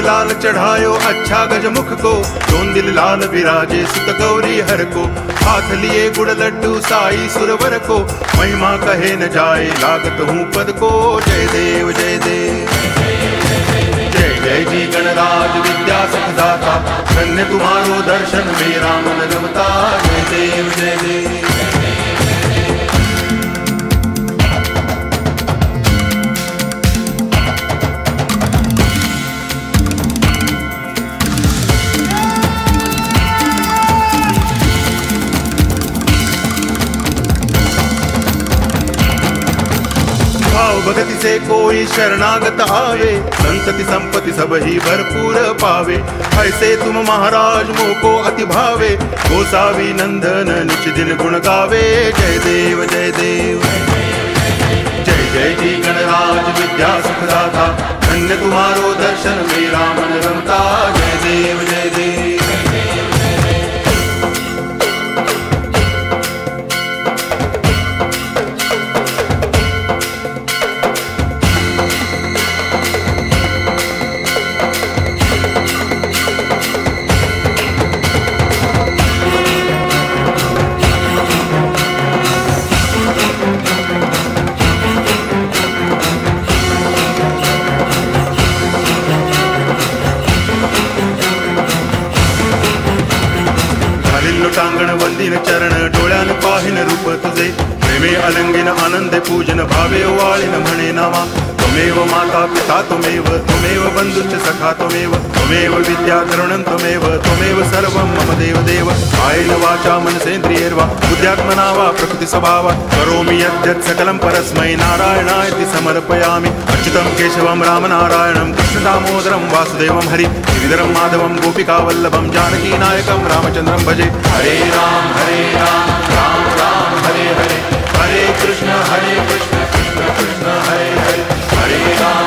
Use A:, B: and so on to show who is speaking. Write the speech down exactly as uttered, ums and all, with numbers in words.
A: लाल चढ़ायो अच्छा गजमुख को, दोन दिल लाल विराजे सुत गौरी हर को, हाथ लिए गुड़ लड्डू साई सुरवर को, महिमा कहे न जाए लागत हूँ पद को। जय देव जय देव जय जय जी गणराज विद्या सुखदाता, धन्य तुम्हारो दर्शन मेरा मन रमता। जय देव जय देव भगति से कोई शरणागत आवे, संतति संपत्ति सब ही भरपूर पावे। ऐसे तुम महाराज मोको अति भावे, गोसावी नंदन निच दिन गुण गावे। जय देव जय देव जय जय जी गणराज विद्या सुखदाता, धन्य तुम्हारो दर्शन मेरा मन रमता। जय देव जय देव टांगण वंदिन चरण, डोळ्यान पाहिन रूप तुझे, प्रेमे अलंगिन आनंदे पूजन, भावे वाळिन म्हणे नावा। त्वमेव माता पिता त्वमेव, त्वमेव बंधुश्च सखा त्वमेव, त्वमेव विद्या तरुणं त्वमेव, त्वमेव सर्वं मम देव देव। कायेन वाचा मनसेन्द्रियैर्वा बुद्ध्यात्मना वा प्रकृति स्वभावा, करोमि यद्यत् सकलं परस्मै नारायणायति समर्पयामि। अच्युतं केशवं रामनारायणं कृष्ण दामोदरं वासुदेवं हरि, गिरिधरं माधवं गोपिकावल्लभं जानकी नायकं रामचन्द्रं भजे। हरे राम हरे राम राम राम हरे हरे, हरे कृष्ण हरे कृष्ण कृष्ण कृष्ण हरे हरे, हरे राम